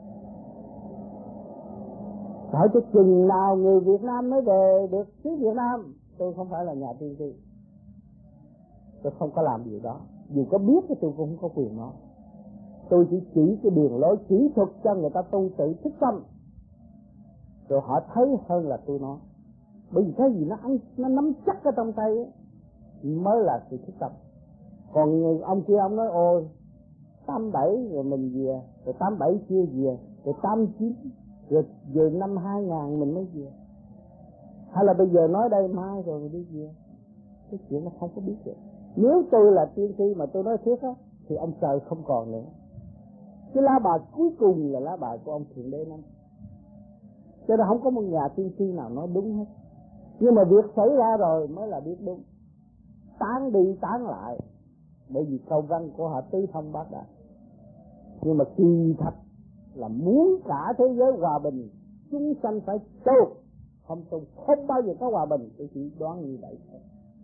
Hỏi cho chừng nào người Việt Nam mới về được xứ Việt Nam? Tôi không phải là nhà tiên tri, tôi không có làm điều đó. Dù có biết thì tôi cũng không có quyền nói. Tôi chỉ cái đường lối kỹ thuật cho người ta tu tự thức tâm, rồi họ thấy hơn là tôi nói. Bởi vì cái gì nó nắm chắc ở trong tay ấy, mới là sự thức tâm. Còn người ông kia ông nói ôi 87 rồi mình về, rồi 87 chưa về, rồi 89 rồi năm 2000 mình mới về, hay là bây giờ nói đây mai rồi mình đi về. Cái chuyện nó không có biết được. Nếu tôi là tiên tri mà tôi nói thiết á, thì ông trời không còn nữa. Cái lá bài cuối cùng là lá bài của ông Thượng Đế năm. Cho nên không có một nhà tiên tri nào nói đúng hết. Nhưng mà việc xảy ra rồi mới là biết đúng. Tán đi tán lại, bởi vì câu văn của họ tứ thông bát đại. Nhưng mà kỳ thật là muốn cả thế giới hòa bình, chúng sanh phải tu, không tu không bao giờ có hòa bình. Tôi chỉ đoán như vậy thôi.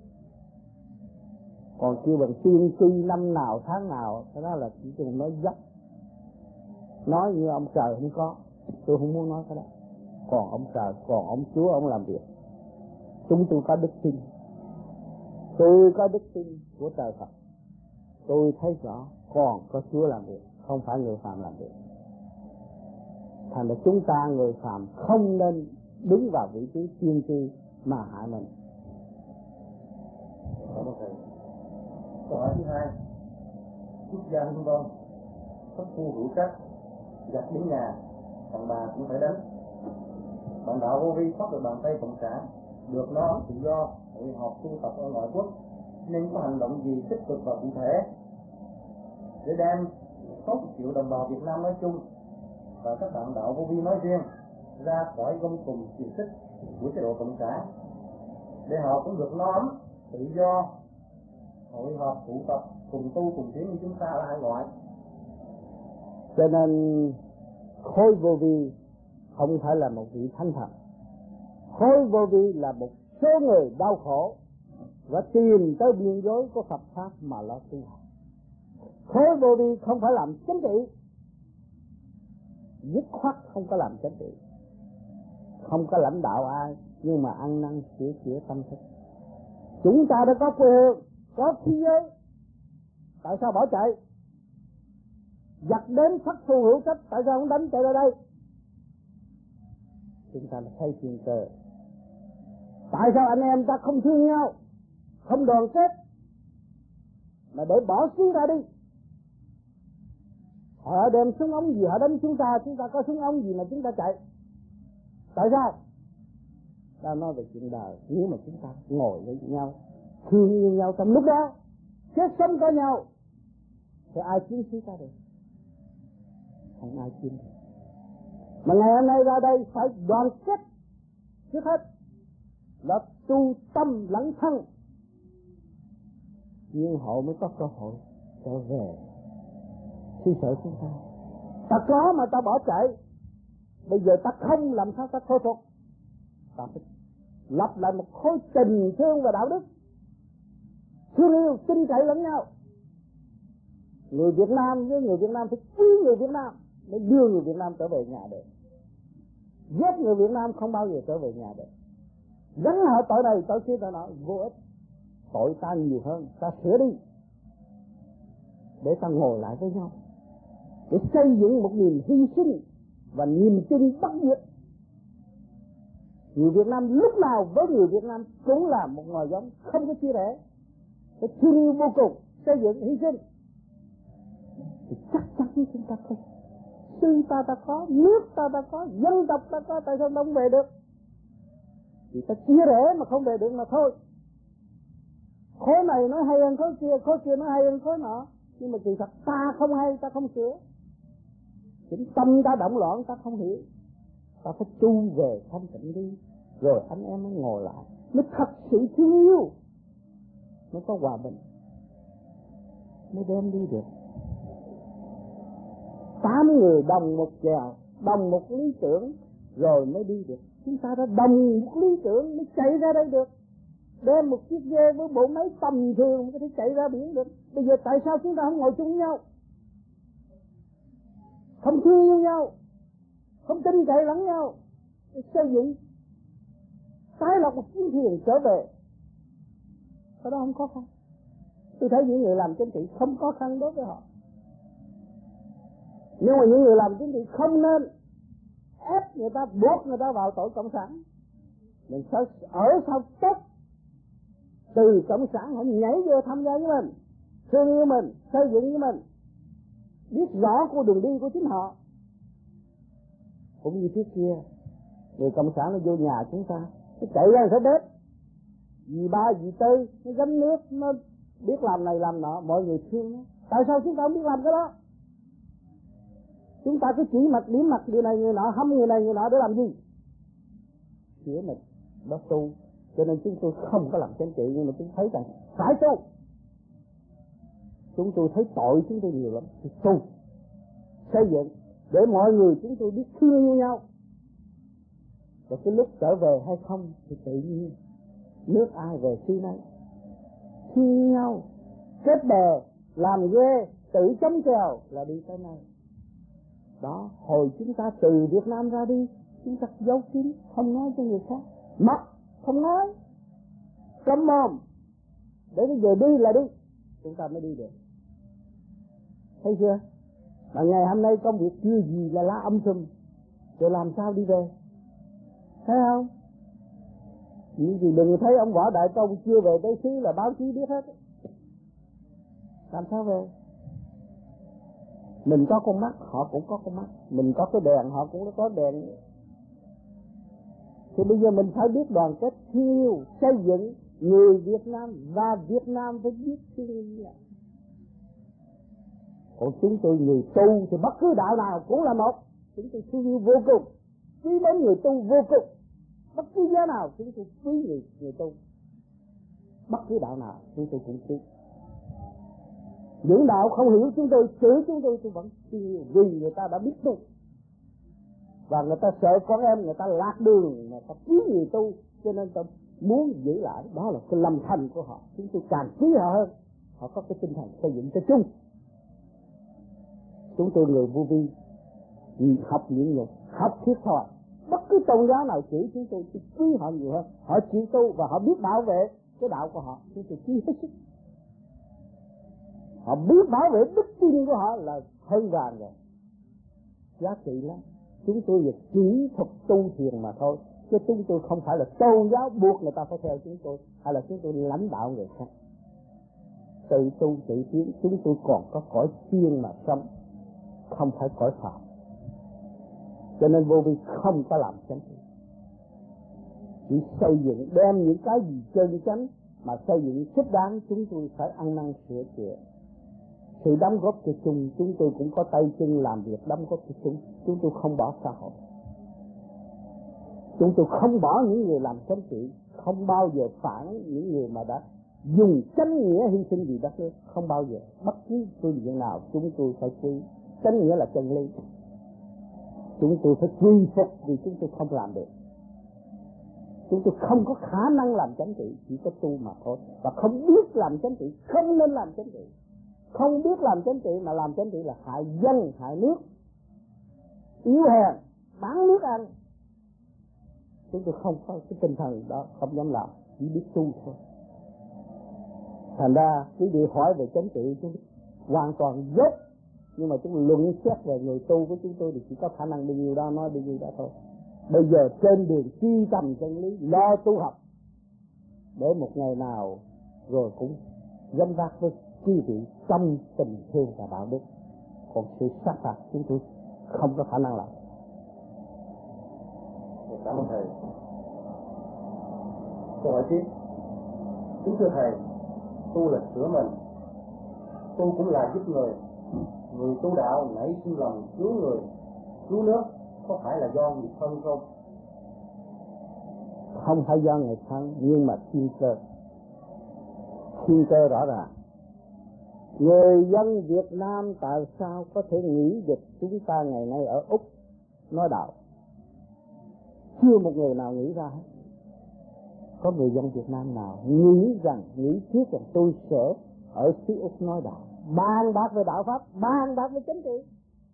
Còn kêu bằng tiên tri năm nào tháng nào, cái đó là chỉ dùng nói dốc, nói như ông trời không có. Tôi không muốn nói cái đó. Còn ông trời, còn ông Chúa, ông làm việc. Chúng tôi có đức tin, tôi có đức tin của trời Phật, tôi thấy rõ còn có Chúa làm việc, không phải người phàm làm việc. Thành ra chúng ta người phàm không nên đứng vào vị trí tiên tri mà hại mình. Câu hỏi thứ hai, quốc gia hưng vong, thất phu hữu trách, giặc đến nhà, thằng bà cũng phải đánh. Bạn đạo vô vi thoát được bàn tay cộng sản, được nó tự do, hội họp tu tập ở ngoại quốc, nên có hành động gì tích cực và cụ thể để đem 6 triệu đồng bào Việt Nam nói chung và các bạn đạo vô vi nói riêng ra khỏi gông cùng xiềng xích của chế độ cộng sản, để họ cũng được no ấm, tự do, hội họp tụ tập cùng tu cùng tiến như chúng ta ở hải ngoại. Cho nên khối vô vi không phải là một vị thánh thần. Khối vô vi là một số người đau khổ và tìm tới biên giới của Phật pháp mà lo tu học. Khối vô vi không phải làm chính trị, dứt khoát không có làm chính trị, không có lãnh đạo ai, nhưng mà ăn năn sửa tâm thức. Chúng ta đã có quê hương, có thế giới, tại sao bỏ chạy? Giặc đến thất phu hữu trách, tại sao không đánh chạy ra đây? Chúng ta đã thấy thiên cơ. Tại sao anh em ta không thương nhau, không đoàn kết, mà để bỏ súng ra đi? Họ đem súng ống gì họ đánh chúng ta có súng ống gì mà chúng ta chạy? Tại sao? Ta nói về chuyện đời, nếu mà chúng ta ngồi với nhau, thương yêu nhau trong lúc đó, chết sống có nhau, thì ai chiến sĩ ta được? Không ai chiến được. Mà ngày hôm nay ra đây phải đoàn kết trước hết là tu tâm lẫn thân, nhưng họ mới có cơ hội trở về suy sở chúng ta. Ta có mà ta bỏ chạy, bây giờ ta không làm sao ta khôi phục? Ta phải lập lại một khối tình thương và đạo đức, thương yêu tin cậy lẫn nhau. Người Việt Nam với người Việt Nam phải quý người Việt Nam để đưa người Việt Nam trở về nhà được. Giết người Việt Nam không bao giờ trở về nhà được. Gắn họ tội này tội kia tội nọ vô ích. Tội ta nhiều hơn, ta sửa đi để ta ngồi lại với nhau, để xây dựng một niềm hy sinh và niềm tin bất diệt. Người Việt Nam lúc nào với người Việt Nam cũng là một ngòi giống, không có chia rẽ, phải thương yêu vô cùng, xây dựng hy sinh, thì chắc chắn chúng ta không. Sư ta có, nước ta có, dân tộc ta có, tại sao không về được? Vì ta chia rẽ mà không về được mà thôi. Khối này nói hay hơn khối kia nói hay hơn khối nọ, nhưng mà kỳ thật ta không hay, ta không sửa. Chính tâm ta động loạn, ta không hiểu. Ta phải tu về thanh tịnh đi, rồi anh em mới ngồi lại, mới thật sự thương yêu, mới có hòa bình, mới đem đi được. 8 người đồng một chèo, đồng một lý tưởng, rồi mới đi được. Chúng ta đã đồng một lý tưởng mới chạy ra đây được. Đem một chiếc ghe với bộ máy tầm thường có thể chạy ra biển được. Bây giờ tại sao chúng ta không ngồi chung với nhau, không thương yêu nhau, không tin cậy lẫn nhau, để xây dựng tái lập một chiến thuyền trở về? Cái đó không khó khăn. Tôi thấy những người làm chính trị không khó khăn đối với họ. Nhưng mà những người làm chính trị không nên ép người ta, buộc người ta vào tội cộng sản. Mình phải ở sau tốt, từ cộng sản họ nhảy vô tham gia với mình, thương yêu mình, xây dựng với mình, biết rõ con đường đi của chính họ. Cũng như trước kia, người cộng sản nó vô nhà chúng ta, nó chạy ra sẽ bếp, dì ba dì tư, nó gánh nước, nó biết làm này làm nọ, mọi người thương nó. Tại sao chúng ta không biết làm cái đó? Chúng ta cứ chỉ mặt điểm mặt người này người nọ, hâm người này người nọ để làm gì? Sửa mình, đó tu. Cho nên chúng tôi không có làm chính trị, nhưng mà tôi thấy rằng phải tu. Chúng tôi thấy tội chúng tôi nhiều lắm, thì tu, xây dựng, để mọi người chúng tôi biết thương yêu nhau, Rồi cái lúc trở về hay không thì tự nhiên, nước ai về xứ nấy, thi nhau kết bè làm ghe tự chống chèo là đi tới nơi. Đó, hồi chúng ta từ Việt Nam ra đi, chúng ta giấu kín, không nói cho người khác, mặc không nói, cấm mồm, để bây giờ đi là đi, chúng ta mới đi được. Thấy chưa? Mà ngày hôm nay công việc chưa gì là lá âm sùm, rồi làm sao đi về? Thấy không? Nhưng thì đừng thấy ông Võ Đại Công chưa về tới xứ là báo chí biết hết. Làm sao về? Mình có con mắt, họ cũng có con mắt. Mình có cái đèn, họ cũng có đèn. Thì bây giờ mình phải biết đoàn kết thiêu, xây dựng người Việt Nam, và Việt Nam phải biết thiêu như vậy. Còn chúng tôi người tu thì bất cứ đạo nào cũng là một. Chúng tôi thương yêu vô cùng, quý mến người tu vô cùng. Bất cứ giá nào chúng tôi quý người tu. Bất cứ đạo nào chúng tôi cũng quý. Những đạo không hiểu chúng tôi, chửi chúng tôi vẫn yêu, vì người ta đã biết tu. Và người ta sợ con em người ta lạc đường, người ta quý người tu, cho nên ta muốn giữ lại. Đó là cái lâm thành của họ. Chúng tôi càng quý họ hơn. Họ có cái tinh thần xây dựng cho chung. Chúng tôi người vô vi, học những người học thiết thoại. Bất cứ tôn giáo nào chửi chúng tôi quý họ nhiều hơn. Họ chịu tu và họ biết bảo vệ cái đạo của họ. Chúng tôi quý hết sức. Họ biết bảo vệ đức tin của họ là hơn vàng rồi. Giá trị lắm. Chúng tôi là kỹ thuật tu thiền mà thôi. Chứ chúng tôi không phải là tôn giáo buộc người ta phải theo chúng tôi, hay là chúng tôi lãnh đạo người khác. Tự tu tự tiến, chúng tôi còn có cõi thiên mà sống, không phải cõi phạm. Cho nên vô vi không có làm chánh trị, chỉ xây dựng đem những cái gì chân chánh mà xây dựng thích đáng. Chúng tôi phải ăn năn sửa chữa, sự đóng góp cho chung. Chúng tôi cũng có tay chân làm việc đóng góp cho chung. Chúng tôi không bỏ xã hội, chúng tôi không bỏ những người làm chánh trị, không bao giờ phản những người mà đã dùng chánh nghĩa hy sinh vì đất nước. Không bao giờ. Bất cứ phương diện nào chúng tôi phải quy. Chánh nghĩa là chân lý, chúng tôi phải quy phục, vì chúng tôi không làm được. Chúng tôi không có khả năng làm chánh trị, chỉ có tu mà thôi. Và không biết làm chánh trị, không nên làm chánh trị. Không biết làm chánh trị mà làm chánh trị là hại dân, hại nước, yếu hèn, bán nước ăn. Chúng tôi không có cái tinh thần đó, không dám làm, chỉ biết tu thôi. Thành ra quý vị hỏi về chánh trị, chúng hoàn toàn dốt. Nhưng mà chúng luận xét về người tu của chúng tôi thì chỉ có khả năng bao nhiêu đó, nói bao nhiêu đó thôi. Bây giờ trên đường truy tầm chân lý, lo tu học, để một ngày nào rồi cũng gánh vác với quý vị trong tình thương và đạo đức. Còn sự sát phạt chúng tôi không có khả năng làm. Cảm ơn thầy. Câu hỏi tiếp. Kính thưa thầy, tu là sửa mình, tu cũng là giúp người. Người tu đạo nảy sinh lòng cứu người, cứu nước, có phải là do người thân không? Không phải do người thân, nhưng mà thiên cơ. Thiên cơ rõ ràng. Người dân Việt Nam tại sao có thể nghĩ được chúng ta ngày nay ở Úc nói đạo? Chưa một người nào nghĩ ra hết. Có người dân Việt Nam nào nghĩ trước rằng tôi sẽ ở xứ Úc nói đạo, bàn bạc về đạo pháp, bàn bạc về chính trị?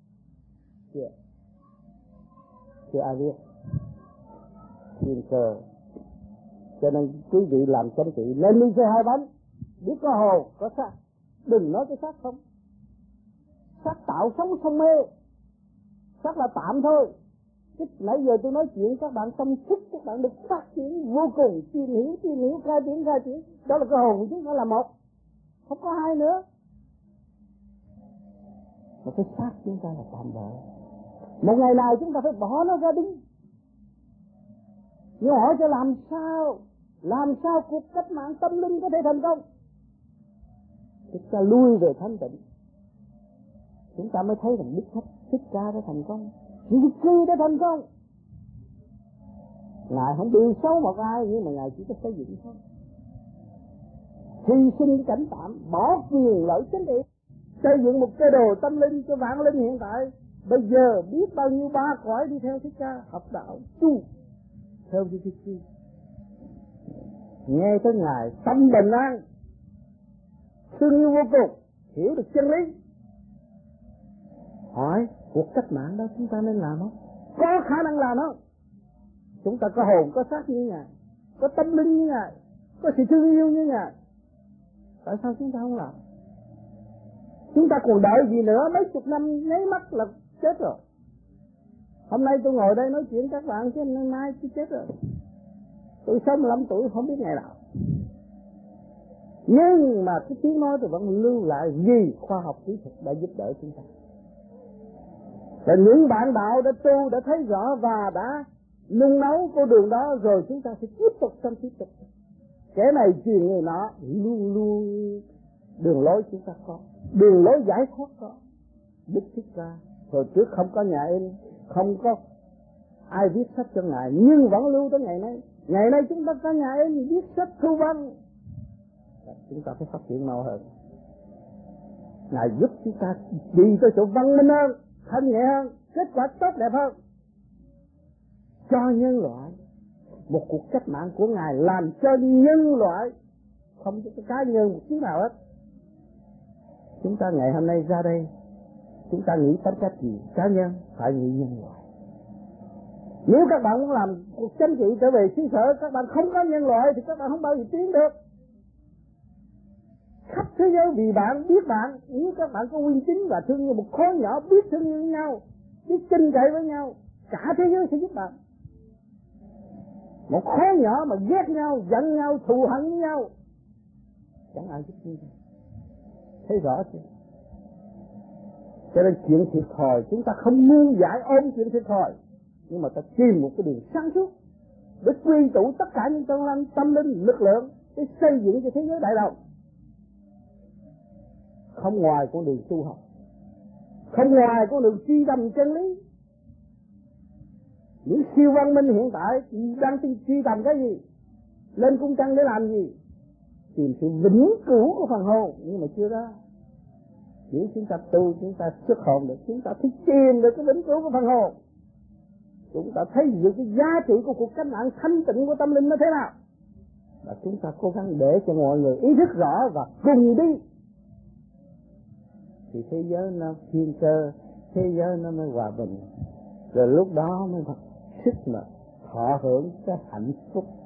Chưa ai biết. Thiên cơ. Cho nên quý vị làm chính trị lên đi xe hai bánh, biết có hồn có xác. Đừng nói cái xác không. Xác tạo sống không mê, xác là tạm thôi. Nãy giờ tôi nói chuyện các bạn tâm thức, các bạn được phát triển vô cùng, chuyên hiểu, khai triển. Đó là cái hồn của chúng ta là một, không có hai nữa. Mà cái xác chúng ta là tạm bợ. Một ngày nào chúng ta phải bỏ nó ra đứng. Nhưng hỏi cho làm sao cuộc cách mạng tâm linh có thể thành công? Chúng ta lui về thanh tịnh, chúng ta mới thấy rằng Đức Thích Ca đã thành công, Đức Chi đã thành công. Ngài không điều xấu một ai, nhưng mà Ngài chỉ có xây dựng thôi. Hy sinh cảnh tạm, bỏ quyền lợi chính trị, xây dựng một cái đồ tâm linh cho vạn linh hiện tại. Bây giờ biết bao nhiêu ba cõi đi theo Thích Ca học đạo tu. theo Vicky. Nghe tới Ngài tâm bình an, thương yêu vô cùng, hiểu được chân lý. Hỏi cuộc cách mạng đó chúng ta nên làm không? Có khả năng làm không? Chúng ta có hồn, có xác như Ngài, có tâm linh như Ngài, có sự thương yêu như Ngài. Tại sao chúng ta không làm? Chúng ta còn đợi gì nữa? Mấy chục năm nháy mắt là chết rồi. Hôm nay tôi ngồi đây nói chuyện các bạn chứ mai tôi chết rồi. Tôi 65 tuổi không biết ngày nào. Nhưng mà cái tiếng nói tôi vẫn lưu lại vì khoa học kỹ thuật đã giúp đỡ chúng ta. Và những bạn đạo đã tu, đã thấy rõ và đã nung nấu con đường đó, rồi chúng ta sẽ tiếp tục trong tiếp tục. Kẻ này truyền người nọ, luôn luôn đường lối chúng ta có, đường lối giải thoát có. Đức Thích Ca hồi trước không có nhà in, không có ai viết sách cho Ngài, nhưng vẫn lưu tới ngày nay. Ngày nay chúng ta có nhà in, viết sách thu văn, chúng ta phải phát triển mau hơn. Ngài giúp chúng ta đi tới chỗ văn minh hơn, thanh nhẹ hơn, kết quả tốt đẹp hơn cho nhân loại. Một cuộc cách mạng của Ngài làm cho nhân loại, không cho cá nhân một chút nào hết. Chúng ta ngày hôm nay ra đây, chúng ta nghĩ tính cách gì? Cá nhân, phải nghĩ nhân loại. Nếu các bạn muốn làm cuộc chính trị trở về xứ sở, các bạn không có nhân loại thì các bạn không bao giờ tiến được. Khắp thế giới vì bạn, biết bạn, nếu các bạn có uy tín và thương yêu một khối nhỏ, biết thương yêu với nhau, biết tin cậy với nhau, cả thế giới sẽ giúp bạn. Một khối nhỏ mà ghét nhau, giận nhau, thù hận với nhau, chẳng ai giúp như thế. Thấy rõ chưa? Cho nên chuyện thiệt thòi chúng ta không nương giải ôm chuyện thiệt thòi, nhưng mà ta tìm một cái đường sáng suốt để quy tụ tất cả những tâm linh, lực lượng để xây dựng cho thế giới đại đồng. Không ngoài con đường tu học, không ngoài con đường truy tầm chân lý. Những siêu văn minh hiện tại đang truy tầm cái gì? Lên cung trăng để làm gì? Tìm sự vĩnh cửu của phần hồn, nhưng mà chưa ra. Nếu chúng ta tu, chúng ta xuất hồn được, chúng ta phải tìm được cái vĩnh cửu của phần hồn. Chúng ta thấy được cái giá trị của cuộc cách mạng thanh tịnh của tâm linh nó thế nào. Và chúng ta cố gắng để cho mọi người ý thức rõ và cùng đi. Thì thế giới nó thiên cơ, thế giới nó mới hòa bình. Rồi lúc đó mới thật sức mà thọ hưởng cái hạnh phúc